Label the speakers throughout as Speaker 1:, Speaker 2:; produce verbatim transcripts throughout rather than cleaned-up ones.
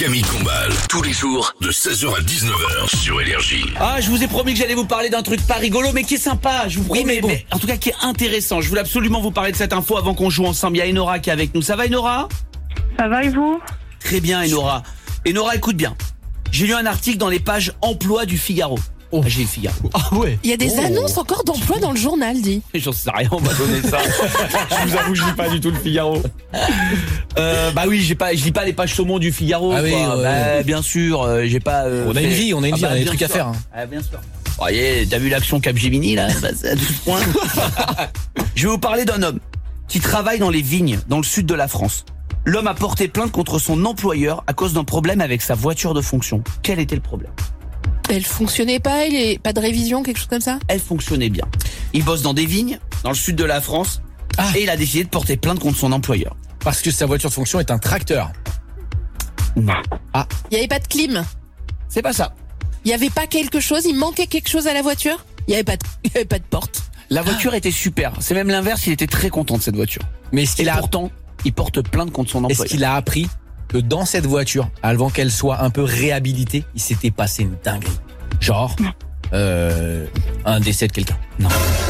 Speaker 1: Camille Combal, tous les jours de seize heures à dix-neuf heures sur Énergie.
Speaker 2: Ah, je vous ai promis que j'allais vous parler d'un truc pas rigolo, mais qui est sympa, je vous promets,
Speaker 3: Oui, mais bon.
Speaker 2: mais en tout cas qui est intéressant. Je voulais absolument vous parler de cette info avant qu'on joue ensemble. Il y a Enora qui est avec nous. Ça va, Enora?
Speaker 4: Ça va et vous?
Speaker 2: Très bien, Enora. Enora, écoute bien. J'ai lu un article dans les pages emploi du Figaro. Oh, j'ai le Figaro.
Speaker 3: Ah ouais.
Speaker 5: Il y a des
Speaker 2: Oh.
Speaker 5: annonces encore d'emploi dans le journal, dit.
Speaker 2: J'en sais rien, on m'a donné ça. Je vous avoue, je lis pas du tout le Figaro. Euh, bah oui, j'ai pas, je lis pas les pages saumon du Figaro.
Speaker 3: Ah oui,
Speaker 2: quoi.
Speaker 3: ouais,
Speaker 2: Bah,
Speaker 3: ouais.
Speaker 2: bien sûr, euh, j'ai pas. euh,
Speaker 3: On a une
Speaker 2: fait-
Speaker 3: vie, on a une
Speaker 2: Ah
Speaker 3: vie,
Speaker 2: bah,
Speaker 3: on a des
Speaker 2: bien
Speaker 3: trucs à
Speaker 2: sûr.
Speaker 3: faire, hein.
Speaker 2: Ah, bien sûr. Oh, yeah, t'as vu l'action Capgemini là, bah, c'est à douze points. Je vais vous parler d'un homme qui travaille dans les vignes dans le sud de la France. L'homme a porté plainte contre son employeur à cause d'un problème avec sa voiture de fonction. Quel était le problème?
Speaker 5: Elle fonctionnait pas, il est pas de révision, quelque chose comme ça?
Speaker 2: Elle fonctionnait bien. Il bosse dans des vignes dans le sud de la France
Speaker 3: Ah.
Speaker 2: et il a décidé de porter plainte contre son employeur.
Speaker 3: Parce que sa voiture de fonction est un tracteur.
Speaker 2: Non,
Speaker 5: Il y avait pas de clim?
Speaker 2: c'est pas ça.
Speaker 5: Il y avait pas quelque chose? Il manquait quelque chose à la voiture? Il y avait pas de, il y avait pas de porte.
Speaker 2: La voiture était super. C'est même l'inverse, il était très content de cette voiture.
Speaker 3: Mais est-ce
Speaker 2: Et
Speaker 3: qu'il a,
Speaker 2: pourtant, il porte plainte contre son
Speaker 3: est-ce
Speaker 2: employeur.
Speaker 3: qu'il a appris que dans cette voiture, avant qu'elle soit un peu réhabilitée, il s'était passé une dinguerie? Genre, euh, un décès de quelqu'un.
Speaker 2: Non.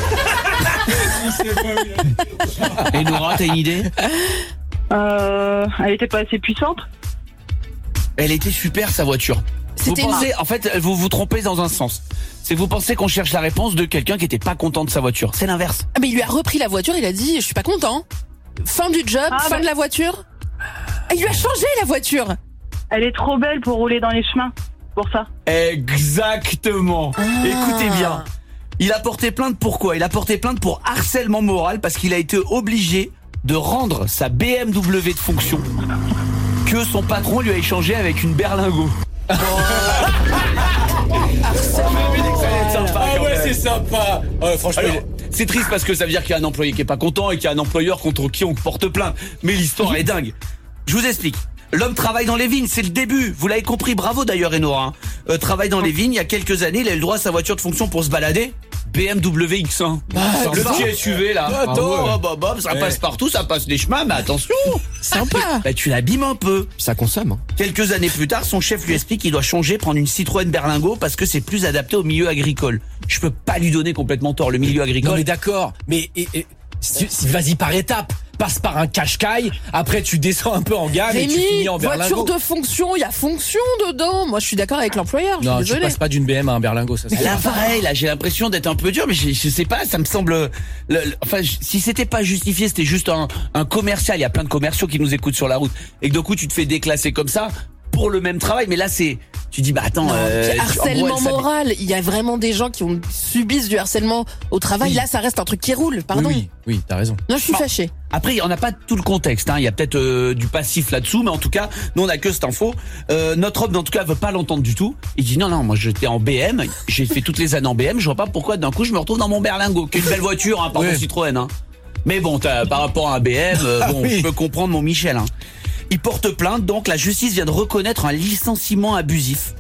Speaker 2: Et Nora, t'as une idée?
Speaker 4: euh, Elle était pas assez puissante?
Speaker 2: Elle était super sa voiture. Vous
Speaker 5: C'était une-
Speaker 2: pensez, en fait, vous vous trompez dans un sens. C'est que vous pensez qu'on cherche la réponse de quelqu'un qui était pas content de sa voiture. C'est l'inverse.
Speaker 5: Ah, mais il lui a repris la voiture, il a dit, je suis pas content. Fin du job,
Speaker 4: Ah,
Speaker 5: fin
Speaker 4: bah.
Speaker 5: de la voiture. Ah, il lui a changé la voiture.
Speaker 4: Elle est trop belle pour rouler dans les chemins. Pour ça.
Speaker 2: Exactement.
Speaker 5: Ah.
Speaker 2: Écoutez bien. Il a porté plainte pour quoi? Il a porté plainte pour harcèlement moral parce qu'il a été obligé de rendre sa B M W de fonction que son patron lui a échangé avec une berlingot.
Speaker 3: Ah ouais, c'est sympa. Euh, franchement,
Speaker 2: Alors, c'est triste parce que ça veut dire qu'il y a un employé qui est pas content et qu'il y a un employeur contre qui on porte plainte. Mais l'histoire est dingue. Je vous explique. L'homme travaille dans les vignes, c'est le début. Vous l'avez compris, bravo d'ailleurs Enora. Hein. Euh, travaille dans les vignes, il y a quelques années, il a eu le droit à sa voiture de fonction pour se balader. B M W X un.
Speaker 5: Bah,
Speaker 2: le
Speaker 5: sympa.
Speaker 2: petit S U V là.
Speaker 3: Attends.
Speaker 2: Oh, bah, bah, ça
Speaker 3: Ouais.
Speaker 2: passe partout, ça passe les chemins, mais attention.
Speaker 5: Sympa.
Speaker 2: Bah, tu l'abîmes un peu.
Speaker 3: ça consomme. Hein.
Speaker 2: Quelques années plus tard, son chef lui explique qu'il doit changer, prendre une Citroën Berlingot parce que c'est plus adapté au milieu agricole. Je peux pas lui donner complètement tort, le milieu
Speaker 3: Non
Speaker 2: agricole.
Speaker 3: mais d'accord, mais et, et, si- si- vas-y par étapes. Passe par un cache-caille, après tu descends un peu en gamme et tu
Speaker 5: Rémi,
Speaker 3: finis en
Speaker 5: voiture
Speaker 3: berlingot.
Speaker 5: de fonction, il y a fonction dedans. Moi, je suis d'accord avec l'employeur, je
Speaker 3: Non,
Speaker 5: suis
Speaker 3: tu
Speaker 5: désolée.
Speaker 3: passes pas d'une B M à un berlingot, ça c'est
Speaker 2: Là, pareil, là, j'ai l'impression d'être un peu dur, mais je, je sais pas, ça me semble, le- le- enfin, je- si c'était pas justifié, c'était juste un, un commercial, il y a plein de commerciaux qui nous écoutent sur la route, et que du coup, tu te fais déclasser comme ça, pour le même travail, mais là, c'est, tu dis, bah, attends,
Speaker 5: Non,
Speaker 2: euh,
Speaker 5: puis
Speaker 2: tu- en gros,
Speaker 5: harcèlement
Speaker 2: elle s'habille-
Speaker 5: moral. Il y a vraiment des gens qui ont, subissent du harcèlement au travail.
Speaker 3: Oui.
Speaker 5: Là, ça reste un truc qui roule. Pardon.
Speaker 3: Oui, oui, oui, t'as raison.
Speaker 5: Non, je suis
Speaker 2: Bon.
Speaker 5: fâchée.
Speaker 2: Après, on n'a pas tout le contexte, hein. Il y a peut-être euh, du passif là-dessous, mais en tout cas, nous on a que cette info. Euh, notre homme, en tout cas, veut pas l'entendre du tout. Il dit non, non, moi j'étais en B M, j'ai fait toutes les années en B M, je vois pas pourquoi d'un coup je me retrouve dans mon berlingot, qui est une belle voiture, hein, pardon
Speaker 3: Oui.
Speaker 2: Citroën, hein. Mais bon, t'as- par rapport à un B M, euh,
Speaker 3: Ah
Speaker 2: bon,
Speaker 3: oui.
Speaker 2: je peux comprendre mon Michel, hein. Il porte plainte, donc la justice vient de reconnaître un licenciement abusif.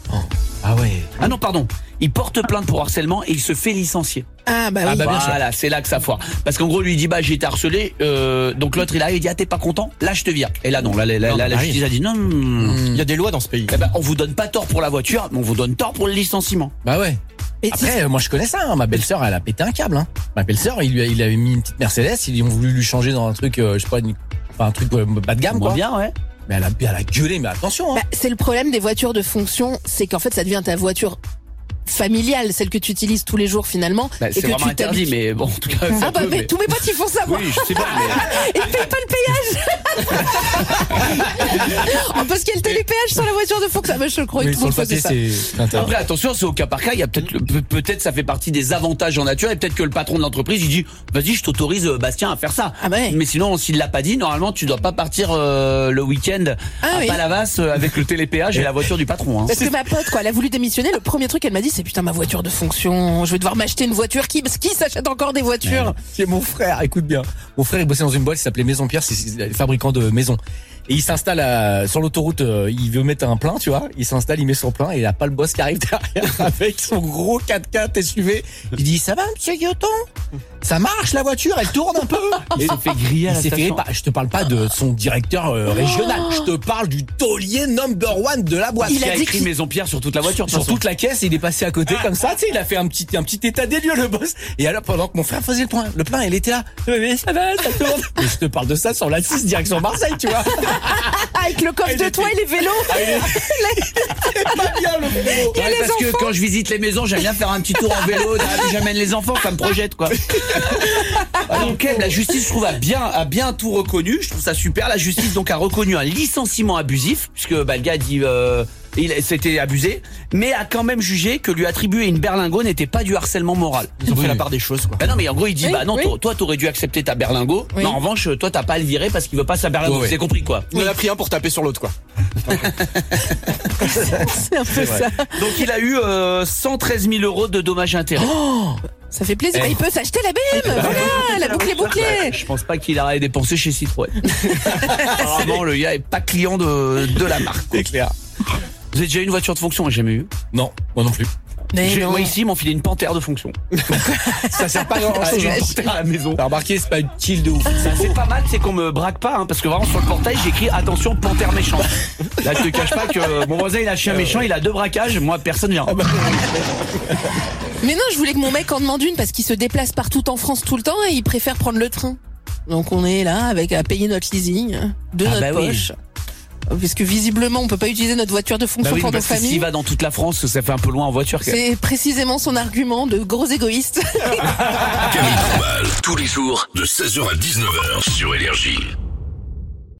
Speaker 3: Ah ouais.
Speaker 2: Ah non, pardon. Il porte plainte pour harcèlement et il se fait licencier.
Speaker 5: Ah, bah
Speaker 3: Ah,
Speaker 5: oui.
Speaker 3: bah, bien sûr.
Speaker 2: Voilà, c'est là que ça foire. Parce qu'en gros, lui il dit bah j'ai été harcelé. Euh, donc l'autre il arrive, il dit ah t'es pas content, là je te vire. Et là non, là, là, là,
Speaker 3: Non,
Speaker 2: là,
Speaker 3: bah,
Speaker 2: la
Speaker 3: oui.
Speaker 2: justice a dit non. non, non, non.
Speaker 3: Il y a des lois dans ce pays.
Speaker 2: Eh ben, on vous donne pas tort pour la voiture, mais on vous donne tort pour le licenciement.
Speaker 3: Bah ouais.
Speaker 5: Et
Speaker 3: Après, euh, moi je connais ça. Hein. Ma belle-sœur, elle a pété un câble. Hein. Ma belle-sœur, il lui a, il avait mis une petite Mercedes. Ils ont voulu lui changer dans un truc, euh, je sais pas, une- enfin, un truc euh, bas de gamme
Speaker 2: Moins
Speaker 3: quoi.
Speaker 2: bien, ouais.
Speaker 3: Mais elle a, elle a gueulé. Mais attention. Hein.
Speaker 5: Bah, c'est le problème des voitures de fonction, c'est qu'en fait, ça devient ta voiture familiale, celle que tu utilises tous les jours finalement.
Speaker 2: Bah,
Speaker 5: et
Speaker 2: c'est
Speaker 5: que
Speaker 2: vraiment
Speaker 5: tu
Speaker 2: interdit,
Speaker 5: t'habitues-
Speaker 2: mais bon, en tout cas, ça
Speaker 5: Ah bah,
Speaker 2: peut,
Speaker 5: mais
Speaker 2: mais-
Speaker 5: tous mes potes, ils font ça, moi.
Speaker 2: Oui, je sais pas, mais...
Speaker 5: Ils payent pas le péage. Oh, parce qu'il y a le télépéage sur la voiture de fonction. Ah bah, je le croyais,
Speaker 3: Mais
Speaker 5: tout le
Speaker 3: sur
Speaker 5: monde
Speaker 3: le
Speaker 5: faisait
Speaker 3: papier,
Speaker 5: ça.
Speaker 3: c'est interdit.
Speaker 2: Après, attention, c'est au cas par cas. Il y a peut-être, le- peut- peut-être, ça fait partie des avantages en nature, et peut-être que le patron de l'entreprise, il dit, vas-y, je t'autorise, euh, Bastien, à faire ça.
Speaker 5: Ah bah ouais.
Speaker 2: Mais sinon, s'il l'a pas dit, normalement, tu dois pas partir euh, le week-end
Speaker 5: Ah
Speaker 2: à
Speaker 5: oui.
Speaker 2: Palavas euh, avec le télépéage et la voiture du patron. Hein.
Speaker 5: Parce que ma pote, quoi, elle a voulu démissionner. Le premier truc qu'elle m'a dit, c'est putain, ma voiture de fonction. Je vais devoir m'acheter une voiture. Qui, qui s'achète encore des voitures?
Speaker 3: C'est mon frère, écoute bien. Mon frère, il bossait dans une boîte qui s'appelait Maison Pierre, c'est c'est fabricant de maisons. Et il s'installe à- sur l'autoroute, euh, il veut mettre un plein, tu vois. Il s'installe, il met son plein et il n'y a pas le boss qui arrive derrière avec son gros quatre-quatre S U V. Il dit, ça va, monsieur Guilloton? Ça marche la voiture, elle tourne un peu.
Speaker 2: Il s'est fait griller à
Speaker 3: Il
Speaker 2: la
Speaker 3: s'est fait
Speaker 2: station.
Speaker 3: pas- je te parle pas de son directeur euh, régional, je te parle du taulier number one de la boîte.
Speaker 2: Il
Speaker 5: Il
Speaker 2: a,
Speaker 5: a dit
Speaker 2: écrit
Speaker 5: qu'il-
Speaker 2: Maison Pierre sur toute la voiture. de
Speaker 3: Sur
Speaker 2: toute façon.
Speaker 3: toute la caisse, il est passé à côté comme ça, tu sais, il a fait un petit un petit état des lieux le boss. Et alors pendant que mon frère faisait le plein, le plein, elle était là. Mais ça va, ça tourne. Et je te parle de ça sur la six direction Marseille, tu vois.
Speaker 5: Avec le coffre
Speaker 3: Il
Speaker 5: de
Speaker 3: était-
Speaker 5: toi et les vélos.
Speaker 3: Pas bien le vélo.
Speaker 2: Ouais,
Speaker 5: les
Speaker 2: parce que
Speaker 5: enfants.
Speaker 2: quand je visite les maisons, j'aime bien faire un petit tour en vélo. J'amène les enfants, ça me projette quoi. Donc elle, la justice, je trouve, a bien, a bien tout reconnu. Je trouve ça super. La justice donc a reconnu un licenciement abusif, puisque bah, le gars a dit euh, il s'était abusé, mais a quand même jugé que lui attribuer une berlingot n'était pas du harcèlement moral.
Speaker 6: Ils ont
Speaker 3: Oui.
Speaker 6: fait la part des choses, quoi.
Speaker 2: Bah non, mais en gros il dit
Speaker 5: Oui,
Speaker 2: bah non,
Speaker 5: oui.
Speaker 2: toi, toi t'aurais dû accepter ta berlingot.
Speaker 5: Oui.
Speaker 2: Mais en revanche, toi t'as pas à le virer parce qu'il veut pas sa berlingot.
Speaker 3: Ouais, ouais.
Speaker 2: Vous avez compris quoi.
Speaker 6: On en a pris un pour taper sur l'autre, quoi.
Speaker 5: C'est un peu ça.
Speaker 2: Donc il a eu euh, cent treize mille euros de dommages et intérêts.
Speaker 5: Ça fait plaisir.
Speaker 3: Eh.
Speaker 5: Il peut s'acheter la B M. Voilà, la boucle est bouclée.
Speaker 2: Je pense pas qu'il aurait dépensé chez Citroën. Apparemment, le gars est pas client de, de la marque.
Speaker 3: C'est clair.
Speaker 2: Vous avez déjà eu une voiture de fonction? J'ai jamais eu.
Speaker 3: Non, moi non plus.
Speaker 5: Mais
Speaker 2: J'ai-
Speaker 5: non.
Speaker 2: Moi ici, ils m'ont filé une panthère de fonction.
Speaker 3: Ça sert pas à grand
Speaker 2: Ah,
Speaker 3: chose.
Speaker 2: j'ai une panthère à la maison.
Speaker 3: T'as remarqué, c'est pas utile de ouf.
Speaker 2: Ça, c'est pas mal, c'est qu'on me braque pas, hein, parce que vraiment sur le portail, j'ai écrit attention, panthère méchant. Là, je te cache pas que mon voisin, il a un chien méchant, il a deux braquages, moi, personne vient.
Speaker 5: Mais non, je voulais que mon mec en demande une parce qu'il se déplace partout en France tout le temps et il préfère prendre le train. Donc on est là avec à payer notre leasing de
Speaker 2: Ah
Speaker 5: notre
Speaker 2: bah oui.
Speaker 5: poche. Parce que visiblement, on peut pas utiliser notre voiture de
Speaker 2: Bah
Speaker 5: fonction
Speaker 2: oui,
Speaker 5: pour nos
Speaker 2: parce que s'il
Speaker 5: familles.
Speaker 2: va dans toute la France, ça fait un peu loin en voiture. quand même.
Speaker 5: C'est précisément son argument de gros égoïste.
Speaker 1: Camille Combal, tous les jours de seize heures à dix-neuf heures sur Énergie.